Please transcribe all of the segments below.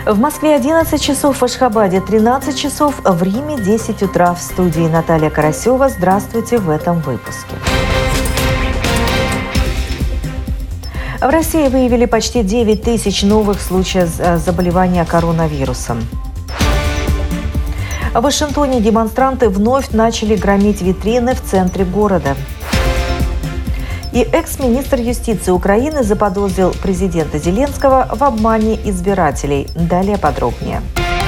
В Москве 11 часов, в Ашхабаде 13 часов, в Риме 10 утра. В студии Наталья Карасева. Здравствуйте в этом выпуске. В России выявили почти 9 тысяч новых случаев заболевания коронавирусом. В Вашингтоне демонстранты вновь начали громить витрины в центре города. И экс-министр юстиции Украины заподозрил президента Зеленского в обмане избирателей. Далее подробнее.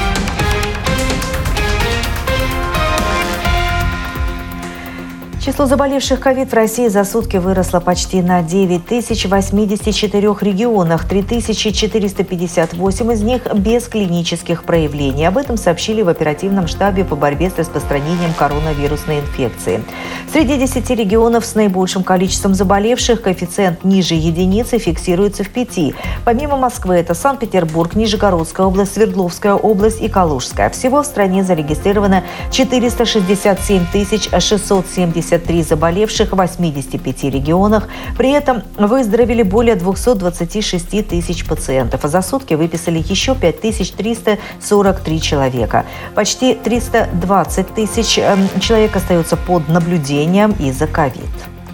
Число заболевших ковид в России за сутки выросло почти на 9 тысяч в 84 регионах. 3458 из них без клинических проявлений. Об этом сообщили в оперативном штабе по борьбе с распространением коронавирусной инфекции. Среди 10 регионов с наибольшим количеством заболевших коэффициент ниже единицы фиксируется в 5. Помимо Москвы, это Санкт-Петербург, Нижегородская область, Свердловская область и Калужская. Всего в стране зарегистрировано 467 673 заболевших в 85 регионах. При этом выздоровели более 226 тысяч пациентов. А за сутки выписали еще 5343 человека. Почти 320 тысяч человек остаются под наблюдением из-за ковид.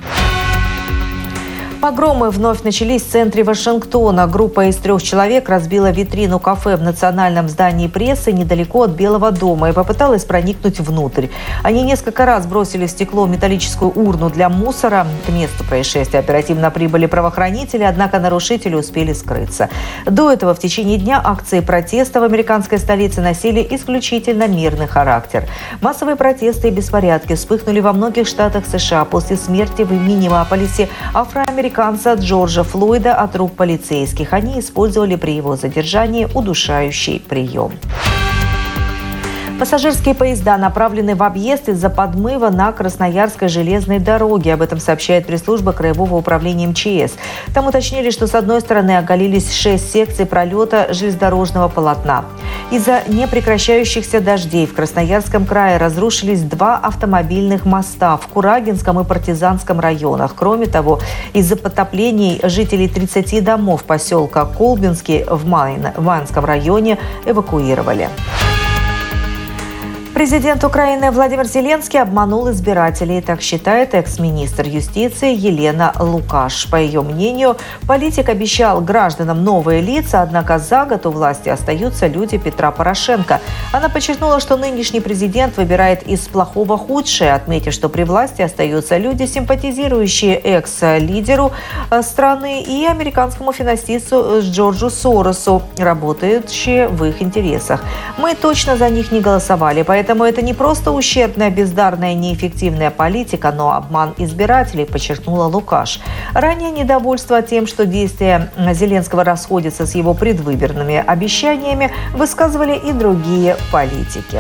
Погромы вновь начались в центре Вашингтона. Группа из 3 человек разбила витрину кафе в национальном здании прессы недалеко от Белого дома и попыталась проникнуть внутрь. Они несколько раз бросили в стекло металлическую урну для мусора. К месту происшествия оперативно прибыли правоохранители, однако нарушители успели скрыться. До этого в течение дня акции протеста в американской столице носили исключительно мирный характер. Массовые протесты и беспорядки вспыхнули во многих штатах США после смерти в Миннеаполисе афроамериканца Джорджа Флойда от рук полицейских. Они использовали при его задержании удушающий прием. Пассажирские поезда направлены в объезд из-за подмыва на Красноярской железной дороге. Об этом сообщает пресс-служба Краевого управления МЧС. Там уточнили, что с одной стороны оголились 6 секций пролета железнодорожного полотна. Из-за непрекращающихся дождей в Красноярском крае разрушились 2 автомобильных моста в Курагинском и Партизанском районах. Кроме того, из-за потоплений жителей 30 домов поселка Колбинский в Манском районе эвакуировали. Президент Украины Владимир Зеленский обманул избирателей, так считает экс-министр юстиции Елена Лукаш. По ее мнению, политик обещал гражданам новые лица, однако за год у власти остаются люди Петра Порошенко. Она подчеркнула, что нынешний президент выбирает из плохого худшее, отметив, что при власти остаются люди, симпатизирующие экс-лидеру страны и американскому финансисту Джорджу Соросу, работающие в их интересах. Мы точно за них не голосовали, поэтому это не просто ущербная, бездарная, неэффективная политика, но обман избирателей, подчеркнула Лукаш. Ранее недовольство тем, что действия Зеленского расходятся с его предвыборными обещаниями, высказывали и другие политики.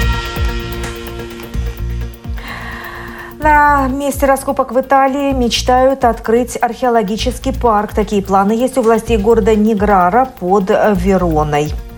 На месте раскопок в Италии мечтают открыть археологический парк. Такие планы есть у властей города Неграра под Вероной.